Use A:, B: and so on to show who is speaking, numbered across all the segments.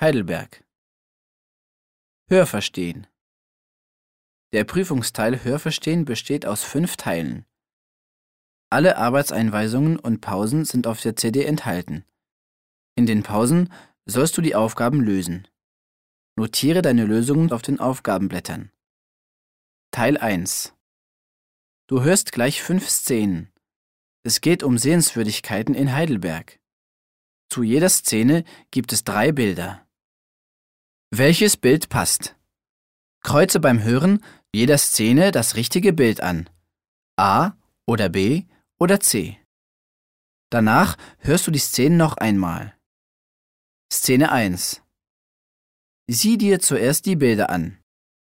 A: Heidelberg. Hörverstehen. Der Prüfungsteil Hörverstehen besteht aus 5 Teilen. Alle Arbeitseinweisungen und Pausen sind auf der CD enthalten. In den Pausen sollst du die Aufgaben lösen. Notiere deine Lösungen auf den Aufgabenblättern. Teil 1. Du hörst gleich 5 Szenen. Es geht um Sehenswürdigkeiten in Heidelberg. Zu jeder Szene gibt es 3 Bilder. Welches Bild passt? Kreuze beim Hören jeder Szene das richtige Bild an. A oder B oder C. Danach hörst du die Szenen noch einmal. Szene 1. Sieh dir zuerst die Bilder an.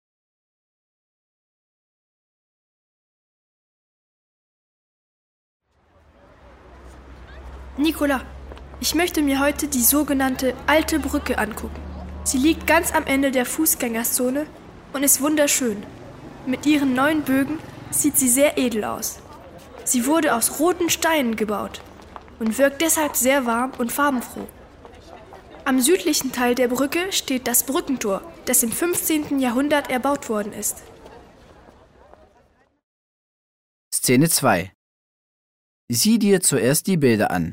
B: Nicola, ich möchte mir heute die sogenannte Alte Brücke angucken. Sie liegt ganz am Ende der Fußgängerzone und ist wunderschön. Mit ihren 9 Bögen sieht sie sehr edel aus. Sie wurde aus roten Steinen gebaut und wirkt deshalb sehr warm und farbenfroh. Am südlichen Teil der Brücke steht das Brückentor, das im 15. Jahrhundert erbaut worden ist.
A: Szene 2. Sieh dir zuerst die Bilder an.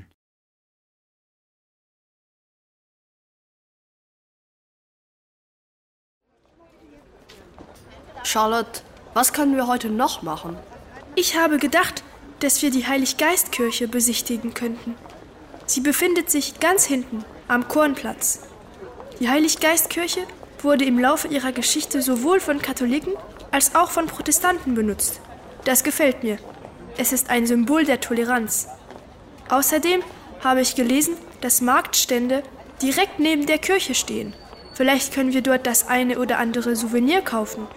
C: Charlotte, was können wir heute noch machen?
B: Ich habe gedacht, dass wir die Heiliggeistkirche besichtigen könnten. Sie befindet sich ganz hinten am Kornplatz. Die Heiliggeistkirche wurde im Laufe ihrer Geschichte sowohl von Katholiken als auch von Protestanten benutzt. Das gefällt mir. Es ist ein Symbol der Toleranz. Außerdem habe ich gelesen, dass Marktstände direkt neben der Kirche stehen. Vielleicht können wir dort das eine oder andere Souvenir kaufen.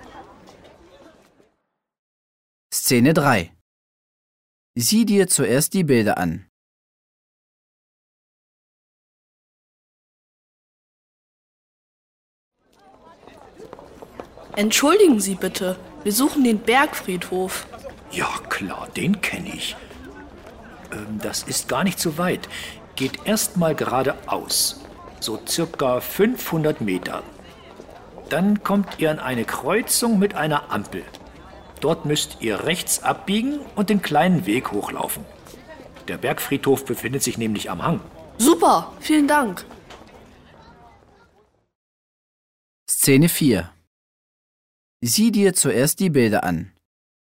A: Szene 3. Sieh dir zuerst die Bilder an.
C: Entschuldigen Sie bitte, wir suchen den Bergfriedhof.
D: Ja, klar, den kenne ich. Das ist gar nicht so weit. Geht erst mal geradeaus. So circa 500 Meter. Dann kommt ihr an eine Kreuzung mit einer Ampel. Dort müsst ihr rechts abbiegen und den kleinen Weg hochlaufen. Der Bergfriedhof befindet sich nämlich am Hang.
C: Super, vielen Dank.
A: Szene 4. Sieh dir zuerst die Bilder an.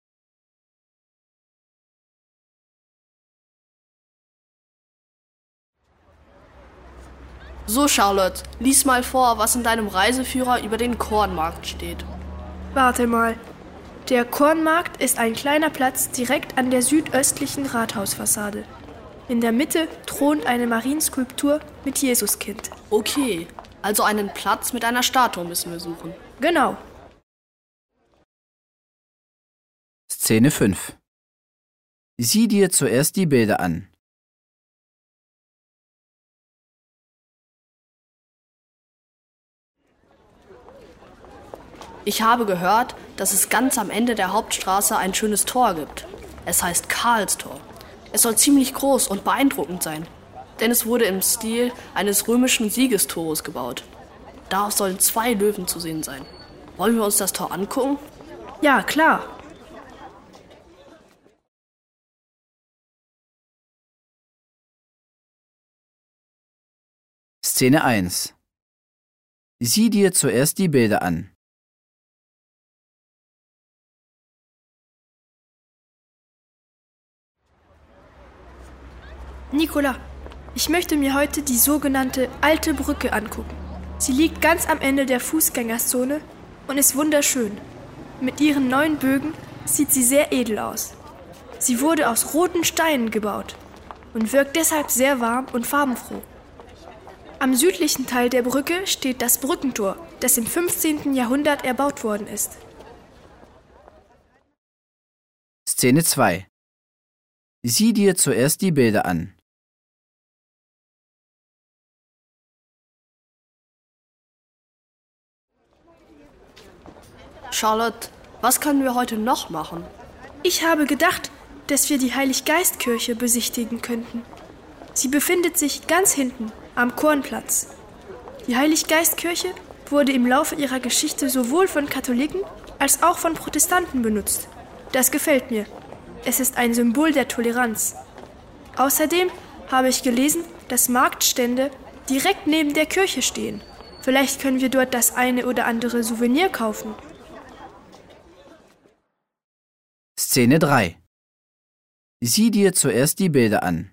C: So, Charlotte, lies mal vor, was in deinem Reiseführer über den Kornmarkt steht.
B: Warte mal. Der Kornmarkt ist ein kleiner Platz direkt an der südöstlichen Rathausfassade. In der Mitte thront eine Marienskulptur mit Jesuskind.
C: Okay, also einen Platz mit einer Statue müssen wir suchen.
B: Genau.
A: Szene 5. Sieh dir zuerst die Bilder an.
C: Ich habe gehört, dass es ganz am Ende der Hauptstraße ein schönes Tor gibt. Es heißt Karlstor. Es soll ziemlich groß und beeindruckend sein, denn es wurde im Stil eines römischen Siegestores gebaut. Darauf sollen 2 Löwen zu sehen sein. Wollen wir uns das Tor angucken?
B: Ja, klar.
A: Szene 1. Sieh dir zuerst die Bilder an.
B: Nicola, ich möchte mir heute die sogenannte Alte Brücke angucken. Sie liegt ganz am Ende der Fußgängerzone und ist wunderschön. Mit ihren 9 Bögen sieht sie sehr edel aus. Sie wurde aus roten Steinen gebaut und wirkt deshalb sehr warm und farbenfroh. Am südlichen Teil der Brücke steht das Brückentor, das im 15. Jahrhundert erbaut worden ist.
A: Szene 2. Sieh dir zuerst die Bilder an.
C: Charlotte, was können wir heute noch machen?
B: Ich habe gedacht, dass wir die Heiliggeistkirche besichtigen könnten. Sie befindet sich ganz hinten am Kornplatz. Die Heiliggeistkirche wurde im Laufe ihrer Geschichte sowohl von Katholiken als auch von Protestanten benutzt. Das gefällt mir. Es ist ein Symbol der Toleranz. Außerdem habe ich gelesen, dass Marktstände direkt neben der Kirche stehen. Vielleicht können wir dort das eine oder andere Souvenir kaufen.
A: Szene 3. Sieh dir zuerst die Bilder an.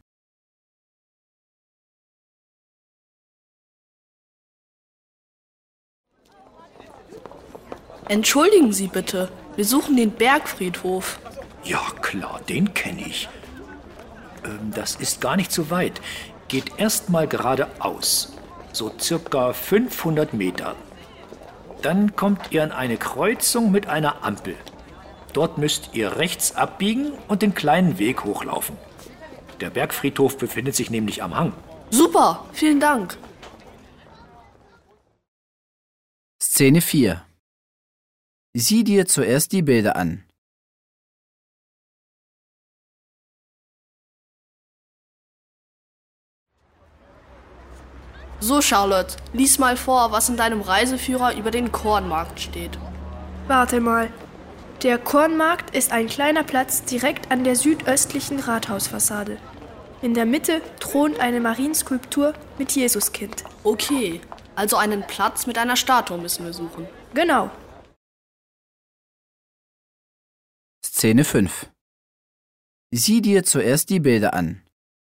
C: Entschuldigen Sie bitte, wir suchen den Bergfriedhof.
D: Ja, klar, den kenne ich. Das ist gar nicht so weit. Geht erst mal geradeaus. So circa 500 Meter. Dann kommt ihr an eine Kreuzung mit einer Ampel. Dort müsst ihr rechts abbiegen und den kleinen Weg hochlaufen. Der Bergfriedhof befindet sich nämlich am Hang.
C: Super, vielen Dank.
A: Szene 4. Sieh dir zuerst die Bilder an.
C: So, Charlotte, lies mal vor, was in deinem Reiseführer über den Kornmarkt steht.
B: Warte mal. Der Kornmarkt ist ein kleiner Platz direkt an der südöstlichen Rathausfassade. In der Mitte thront eine Marienskulptur mit Jesuskind.
C: Okay, also einen Platz mit einer Statue müssen wir suchen.
B: Genau.
A: Szene 5. Sieh dir zuerst die Bilder an.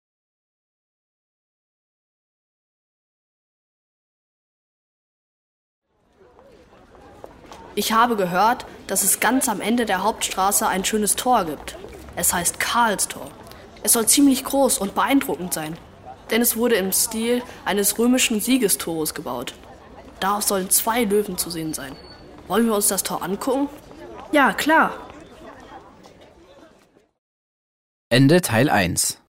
C: Ich habe gehört, dass es ganz am Ende der Hauptstraße ein schönes Tor gibt. Es heißt Karlstor. Es soll ziemlich groß und beeindruckend sein, denn es wurde im Stil eines römischen Siegestores gebaut. Darauf sollen 2 Löwen zu sehen sein. Wollen wir uns das Tor angucken?
B: Ja, klar.
A: Ende Teil 1.